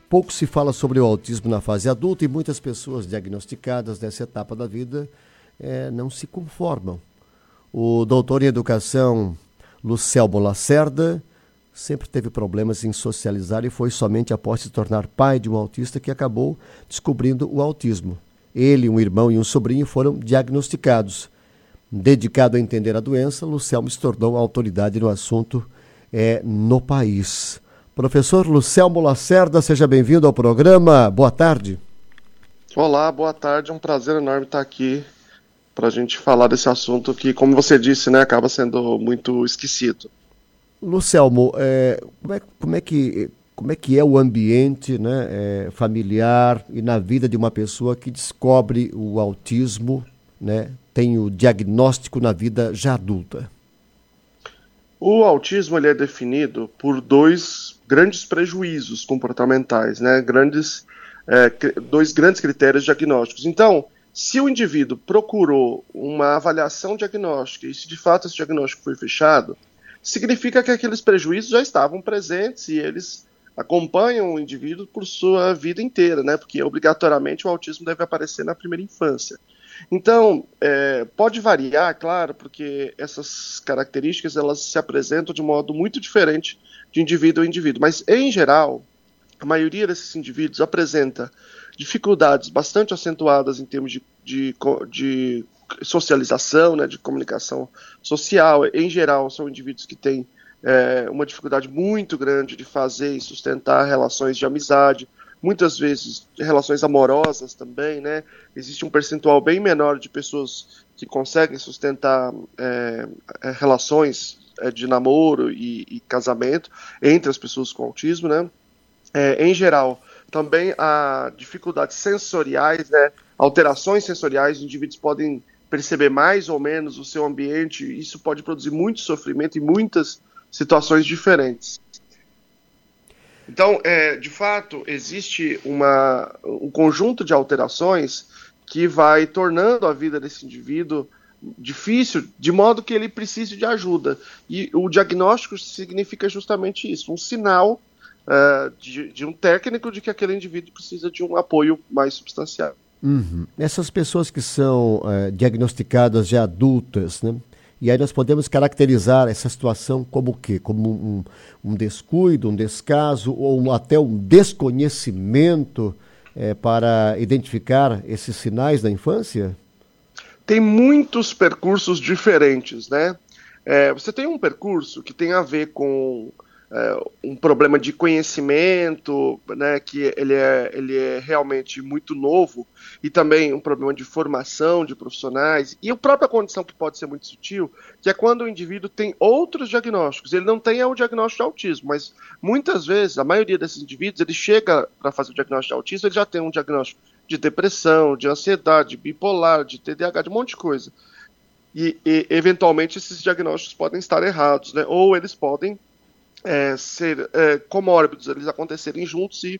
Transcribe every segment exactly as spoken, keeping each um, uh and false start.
pouco se fala sobre o autismo na fase adulta e muitas pessoas diagnosticadas nessa etapa da vida é, não se conformam. O doutor em educação Lucelmo Lacerda sempre teve problemas em socializar e foi somente após se tornar pai de um autista que acabou descobrindo o autismo. Ele, um irmão e um sobrinho foram diagnosticados. Dedicado a entender a doença, Lucelmo se tornou autoridade no assunto é, no país. Professor Lucelmo Lacerda, seja bem-vindo ao programa. Boa tarde. Olá, boa tarde. É um prazer enorme estar aqui para a gente falar desse assunto que, como você disse, né, acaba sendo muito esquecido. Lucelmo, é, como, é, como, é que, como é que é o ambiente, né, é, familiar e na vida de uma pessoa que descobre o autismo, né, tem o diagnóstico na vida já adulta? O autismo ele é definido por dois grandes prejuízos comportamentais, né? Grandes, é, dois grandes critérios diagnósticos. Então, se o indivíduo procurou uma avaliação diagnóstica e se de fato esse diagnóstico foi fechado, significa que aqueles prejuízos já estavam presentes e eles acompanham o indivíduo por sua vida inteira, né? Porque obrigatoriamente o autismo deve aparecer na primeira infância. Então, é, pode variar, claro, porque essas características elas se apresentam de modo muito diferente de indivíduo a indivíduo, mas, em geral, a maioria desses indivíduos apresenta dificuldades bastante acentuadas em termos de, de, de socialização, né, de comunicação social. Em geral, são indivíduos que têm é, uma dificuldade muito grande de fazer e sustentar relações de amizade, muitas vezes relações amorosas também, né? Existe um percentual bem menor de pessoas que conseguem sustentar é, relações é, de namoro e, e casamento entre as pessoas com autismo, né? É, em geral, também há dificuldades sensoriais, né? Alterações sensoriais, os indivíduos podem perceber mais ou menos o seu ambiente, e isso pode produzir muito sofrimento em muitas situações diferentes. Então, é, de fato, existe uma, um conjunto de alterações que vai tornando a vida desse indivíduo difícil, de modo que ele precise de ajuda. E o diagnóstico significa justamente isso, um sinal uh, de, de um técnico de que aquele indivíduo precisa de um apoio mais substancial. Uhum. Essas pessoas que são uh, diagnosticadas já adultas, né? E aí nós podemos caracterizar essa situação como o quê? Como um, um descuido, um descaso ou um, até um desconhecimento é, para identificar esses sinais da infância? Tem muitos percursos diferentes, né? É, você tem um percurso que tem a ver com é, um problema de conhecimento, né, que ele é, ele é realmente muito novo, e também um problema de formação de profissionais, e a própria condição que pode ser muito sutil, que é quando o indivíduo tem outros diagnósticos. Ele não tem o diagnóstico de autismo, mas muitas vezes, a maioria desses indivíduos, ele chega para fazer o diagnóstico de autismo, ele já tem um diagnóstico de depressão, de ansiedade, bipolar, de T D A H, de um monte de coisa. E, e eventualmente esses diagnósticos podem estar errados, né? Ou eles podem é, ser é, comórbidos, eles acontecerem juntos e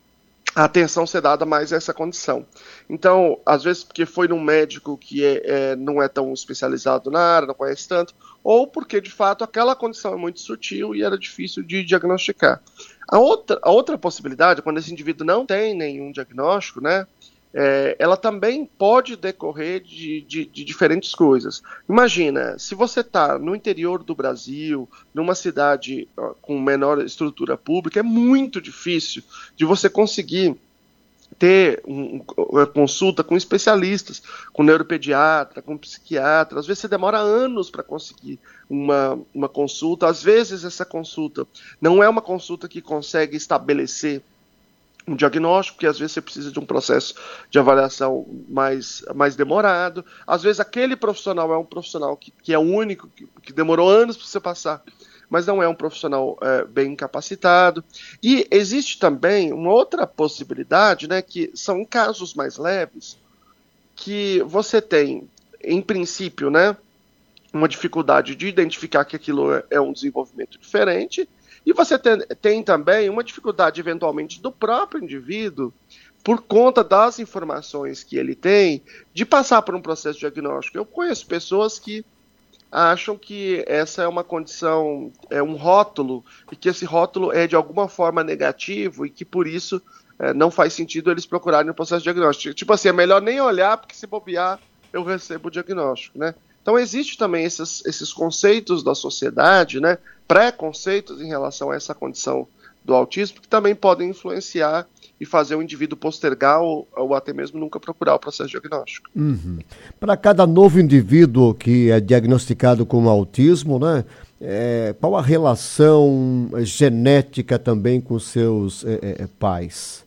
a atenção ser dada mais a essa condição. Então, às vezes porque foi num médico que é, é, não é tão especializado na área, não conhece tanto, ou porque de fato aquela condição é muito sutil e era difícil de diagnosticar. A outra, a outra possibilidade, quando esse indivíduo não tem nenhum diagnóstico, né, é, ela também pode decorrer de, de, de diferentes coisas. Imagina, se você está no interior do Brasil, numa cidade ó, com menor estrutura pública, é muito difícil de você conseguir ter um, uma consulta com especialistas, com neuropediatra, com psiquiatra. Às vezes você demora anos para conseguir uma, uma consulta. Às vezes essa consulta não é uma consulta que consegue estabelecer um diagnóstico, porque às vezes você precisa de um processo de avaliação mais, mais demorado. Às vezes aquele profissional é um profissional que, que é único, que, que demorou anos para você passar, mas não é um profissional é, bem capacitado. E existe também uma outra possibilidade, né, que são casos mais leves, que você tem, em princípio, né, uma dificuldade de identificar que aquilo é um desenvolvimento diferente, e você tem, tem também uma dificuldade, eventualmente, do próprio indivíduo, por conta das informações que ele tem, de passar por um processo diagnóstico. Eu conheço pessoas que acham que essa é uma condição, é um rótulo, e que esse rótulo é de alguma forma negativo e que por isso é, não faz sentido eles procurarem o processo diagnóstico. Tipo assim, é melhor nem olhar, porque se bobear eu recebo o diagnóstico, né? Então existe também esses, esses conceitos da sociedade, né, pré-conceitos em relação a essa condição do autismo, que também podem influenciar e fazer o indivíduo postergar ou, ou até mesmo nunca procurar o processo diagnóstico. Uhum. Para cada novo indivíduo que é diagnosticado com autismo, né, é, qual a relação genética também com seus é, é, pais?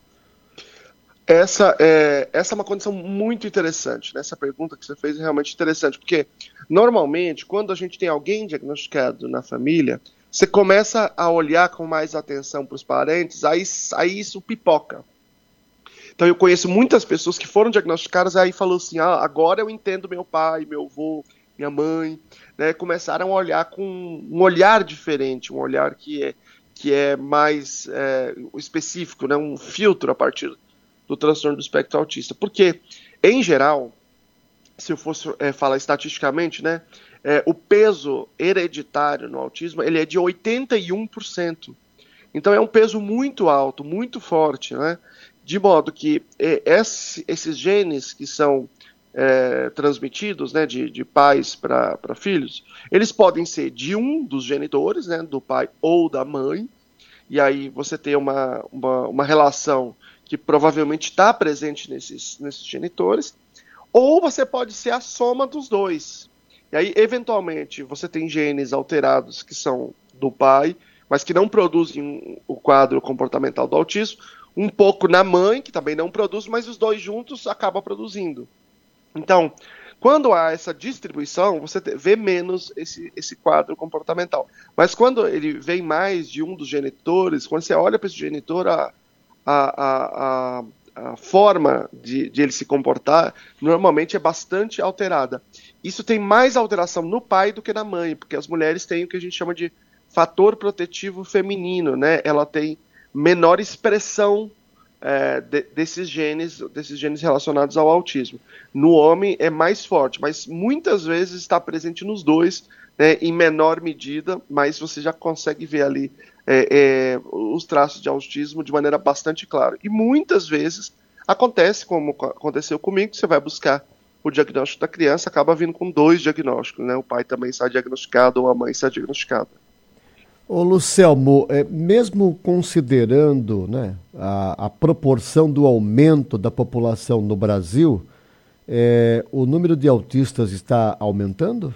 Essa é, essa é uma condição muito interessante, né? Essa pergunta que você fez é realmente interessante, porque normalmente, quando a gente tem alguém diagnosticado na família, você começa a olhar com mais atenção para os parentes, aí, aí isso pipoca. Então eu conheço muitas pessoas que foram diagnosticadas, aí falou assim, ah, agora eu entendo meu pai, meu avô, minha mãe, né? Começaram a olhar com um olhar diferente, um olhar que é, que é mais é, específico, né? Um filtro a partir do transtorno do espectro autista. Porque, em geral, se eu fosse é, falar estatisticamente, né, é, o peso hereditário no autismo ele é de oitenta e um por cento. Então é um peso muito alto, muito forte, né? De modo que é, esse, esses genes que são é, transmitidos, né, de, de pais para filhos, eles podem ser de um dos genitores, né, do pai ou da mãe, e aí você tem uma, uma, uma relação que provavelmente está presente nesses, nesses genitores, ou você pode ser a soma dos dois. E aí, eventualmente, você tem genes alterados que são do pai, mas que não produzem o quadro comportamental do autismo, um pouco na mãe, que também não produz, mas os dois juntos acabam produzindo. Então, quando há essa distribuição, você vê menos esse, esse quadro comportamental. Mas quando ele vem mais de um dos genitores, quando você olha para esse genitor, a, a, a, a forma de, de ele se comportar normalmente é bastante alterada. Isso tem mais alteração no pai do que na mãe, porque as mulheres têm o que a gente chama de fator protetivo feminino, né? Ela tem menor expressão é, de, desses genes, desses genes relacionados ao autismo. No homem é mais forte, mas muitas vezes está presente nos dois, né, em menor medida, mas você já consegue ver ali é, é, os traços de autismo de maneira bastante clara. E muitas vezes acontece, como aconteceu comigo, você vai buscar o diagnóstico da criança, acaba vindo com dois diagnósticos, né? O pai também está diagnosticado ou a mãe está diagnosticada. Ô Lucelmo, é, mesmo considerando, né, a, a proporção do aumento da população no Brasil, é, o número de autistas está aumentando?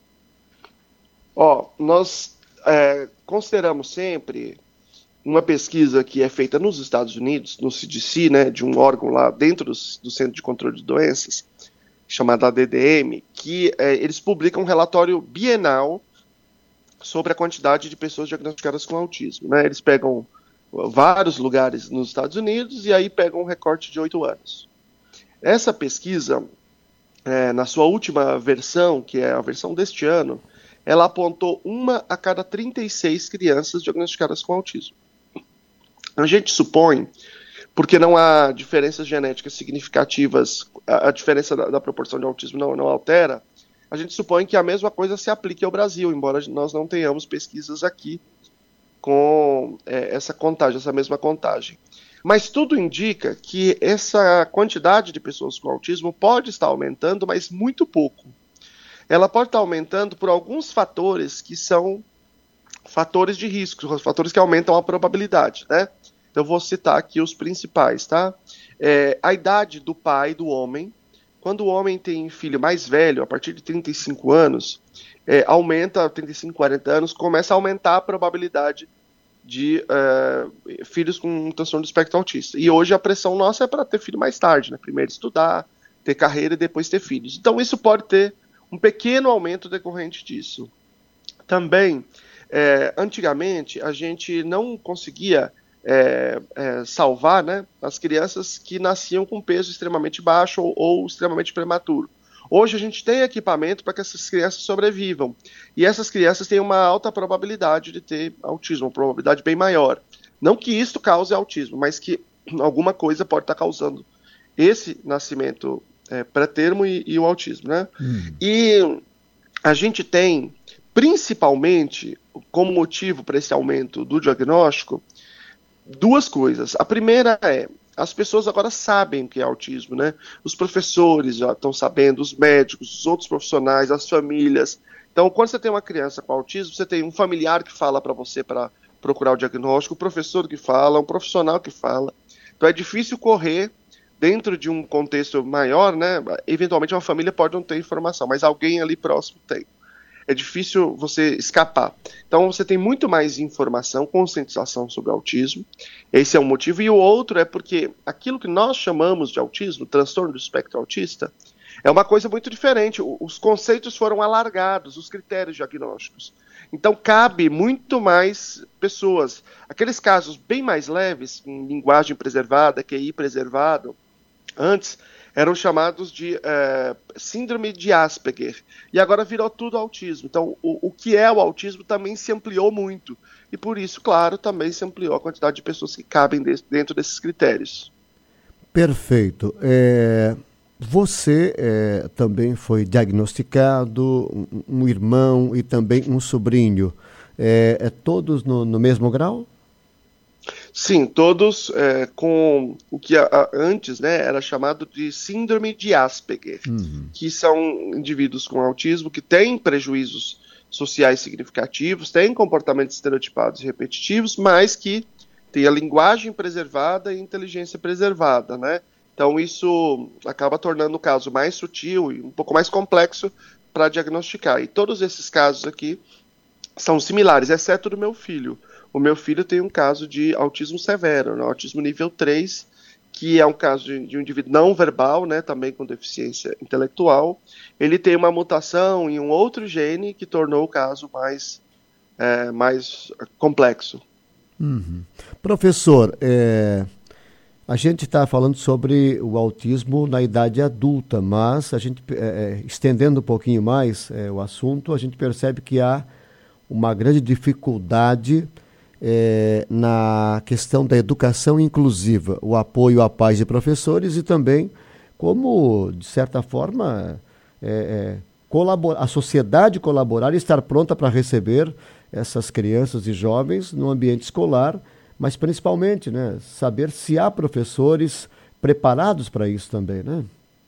Ó, nós é, consideramos sempre uma pesquisa que é feita nos Estados Unidos, no C D C, né, de um órgão lá dentro do, do Centro de Controle de Doenças, chamada A D D M, que é, eles publicam um relatório bienal sobre a quantidade de pessoas diagnosticadas com autismo, né? Eles pegam vários lugares nos Estados Unidos e aí pegam um recorte de oito anos. Essa pesquisa, é, na sua última versão, que é a versão deste ano, ela apontou uma a cada trinta e seis crianças diagnosticadas com autismo. A gente supõe, porque não há diferenças genéticas significativas, a, a diferença da, da proporção de autismo não, não altera, a gente supõe que a mesma coisa se aplique ao Brasil, embora nós não tenhamos pesquisas aqui com é, essa contagem, essa mesma contagem. Mas tudo indica que essa quantidade de pessoas com autismo pode estar aumentando, mas muito pouco. Ela pode estar aumentando por alguns fatores que são fatores de risco, fatores que aumentam a probabilidade, né? Então, eu vou citar aqui os principais, tá? É, a idade do pai, do homem. Quando o homem tem filho mais velho, a partir de trinta e cinco anos, é, aumenta, trinta e cinco, quarenta anos, começa a aumentar a probabilidade de uh, filhos com um transtorno do espectro autista. E hoje a pressão nossa é para ter filho mais tarde, né? Primeiro estudar, ter carreira e depois ter filhos. Então isso pode ter um pequeno aumento decorrente disso. Também, é, antigamente, a gente não conseguia é, é, salvar, né, as crianças que nasciam com peso extremamente baixo ou, ou extremamente prematuro. Hoje a gente tem equipamento para que essas crianças sobrevivam. E essas crianças têm uma alta probabilidade de ter autismo, uma probabilidade bem maior. Não que isto cause autismo, mas que alguma coisa pode estar causando esse nascimento é, pré-termo e, e o autismo, né? Hum. E a gente tem, principalmente, como motivo para esse aumento do diagnóstico, duas coisas. A primeira é, as pessoas agora sabem o que é autismo, né? Os professores já estão sabendo, os médicos, os outros profissionais, as famílias. Então, quando você tem uma criança com autismo, você tem um familiar que fala para você para procurar o diagnóstico, o professor que fala, um profissional que fala. Então, é difícil correr dentro de um contexto maior, né? Eventualmente, uma família pode não ter informação, mas alguém ali próximo tem. É difícil você escapar. Então, você tem muito mais informação, conscientização sobre o autismo. Esse é um motivo. E o outro é porque aquilo que nós chamamos de autismo, transtorno do espectro autista, é uma coisa muito diferente. Os conceitos foram alargados, os critérios diagnósticos. Então, cabe muito mais pessoas. Aqueles casos bem mais leves, com linguagem preservada, Q I preservado, antes eram chamados de é, síndrome de Asperger, e agora virou tudo autismo. Então, o, o que é o autismo também se ampliou muito, e por isso, claro, também se ampliou a quantidade de pessoas que cabem de, dentro desses critérios. Perfeito. É, você é, também foi diagnosticado, um, um irmão e também um sobrinho, é, é todos no, no mesmo grau? Sim, todos é, com o que a, a, antes, né, era chamado de síndrome de Asperger, uhum. que são indivíduos com autismo que têm prejuízos sociais significativos, têm comportamentos estereotipados e repetitivos, mas que têm a linguagem preservada e inteligência preservada, né? Então isso acaba tornando o caso mais sutil e um pouco mais complexo para diagnosticar. E todos esses casos aqui são similares, exceto do meu filho. O meu filho tem um caso de autismo severo, né, autismo nível três, que é um caso de, de um indivíduo não verbal, né, também com deficiência intelectual. Ele tem uma mutação em um outro gene que tornou o caso mais, é, mais complexo. Uhum. Professor, é, a gente está falando sobre o autismo na idade adulta, mas a gente, é, estendendo um pouquinho mais é, o assunto, a gente percebe que há uma grande dificuldade É, na questão da educação inclusiva, o apoio a pais e professores e também como, de certa forma, é, é, colabora, a sociedade colaborar e estar pronta para receber essas crianças e jovens no ambiente escolar, mas principalmente, né, saber se há professores preparados para isso também, né?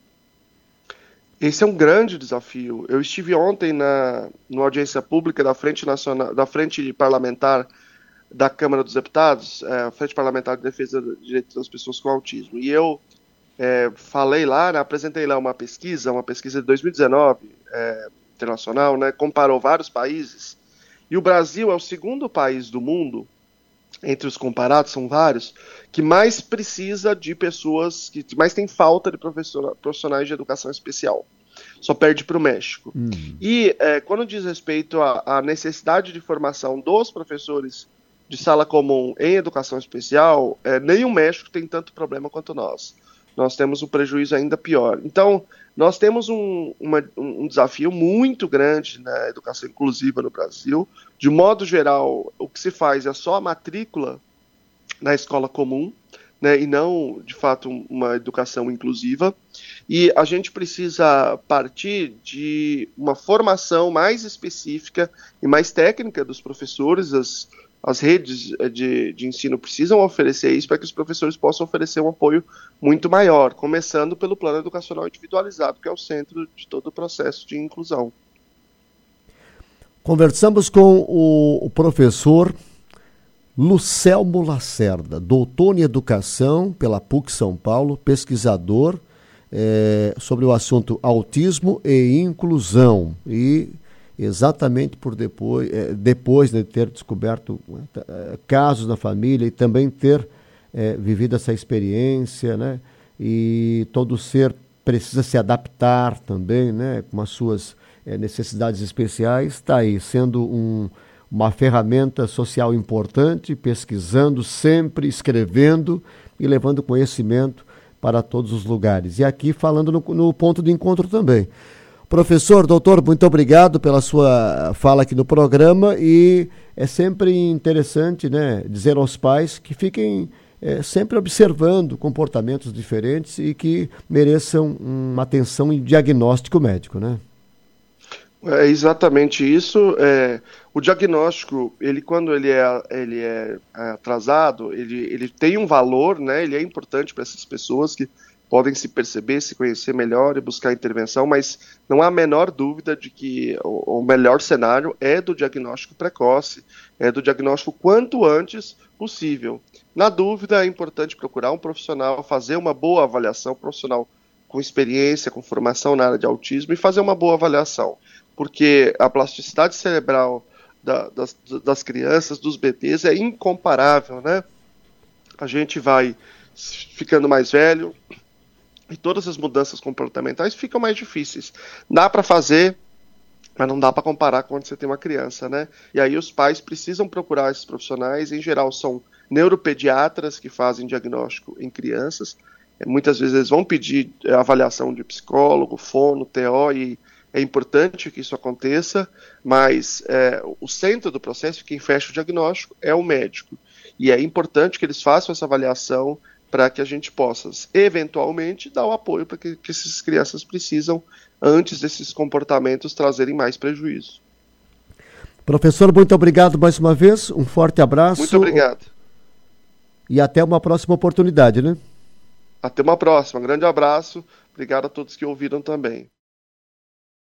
Esse é um grande desafio. Eu estive ontem na, na audiência pública da Frente Nacional, da Frente Parlamentar da Câmara dos Deputados, é, a Frente Parlamentar de Defesa dos Direitos das Pessoas com Autismo. E eu é, falei lá, né, apresentei lá uma pesquisa, uma pesquisa de dois mil e dezenove, é, internacional, né, comparou vários países, e o Brasil é o segundo país do mundo, entre os comparados, são vários, que mais precisa de pessoas, que mais tem falta de profissionais de educação especial. Só perde para o México. Hum. E é, quando diz respeito à necessidade de formação dos professores de sala comum em educação especial, é, nem o México tem tanto problema quanto nós. Nós temos um prejuízo ainda pior. Então, nós temos um, uma, um desafio muito grande na educação inclusiva no Brasil. De modo geral, o que se faz é só a matrícula na escola comum, né, e não, de fato, uma educação inclusiva. E a gente precisa partir de uma formação mais específica e mais técnica dos professores. As As redes de, de ensino precisam oferecer isso para que os professores possam oferecer um apoio muito maior, começando pelo plano educacional individualizado, que é o centro de todo o processo de inclusão. Conversamos com o, o professor Lucelmo Lacerda, doutor em educação pela P U C São Paulo, pesquisador é, sobre o assunto autismo e inclusão. E exatamente por depois, depois de ter descoberto casos na família e também ter é, vivido essa experiência, né? E todo ser precisa se adaptar também, né? Com as suas é, necessidades especiais, está aí sendo um, uma ferramenta social importante, pesquisando sempre, escrevendo e levando conhecimento para todos os lugares. E aqui falando no, no ponto de encontro também. Professor, doutor, muito obrigado pela sua fala aqui no programa e é sempre interessante, né, dizer aos pais que fiquem é, sempre observando comportamentos diferentes e que mereçam uma atenção em diagnóstico médico, né? É exatamente isso. É, o diagnóstico, ele quando ele é, ele é atrasado, ele, ele tem um valor, né? Ele é importante para essas pessoas que podem se perceber, se conhecer melhor e buscar intervenção, mas não há a menor dúvida de que o, o melhor cenário é do diagnóstico precoce, é do diagnóstico quanto antes possível. Na dúvida, é importante procurar um profissional, fazer uma boa avaliação, um profissional com experiência, com formação na área de autismo e fazer uma boa avaliação, porque a plasticidade cerebral da, das, das crianças, dos bebês, é incomparável, né? A gente vai ficando mais velho e todas as mudanças comportamentais ficam mais difíceis. Dá para fazer, mas não dá para comparar com quando você tem uma criança, né? E aí os pais precisam procurar esses profissionais, em geral são neuropediatras que fazem diagnóstico em crianças. Muitas vezes eles vão pedir avaliação de psicólogo, fono, T O, e é importante que isso aconteça, mas é, o centro do processo, quem fecha o diagnóstico, é o médico. E é importante que eles façam essa avaliação para que a gente possa, eventualmente, dar o apoio para que, que essas crianças precisam, antes desses comportamentos trazerem mais prejuízo. Professor, muito obrigado mais uma vez, um forte abraço. Muito obrigado. E até uma próxima oportunidade, né? Até uma próxima. Um grande abraço. Obrigado a todos que ouviram também.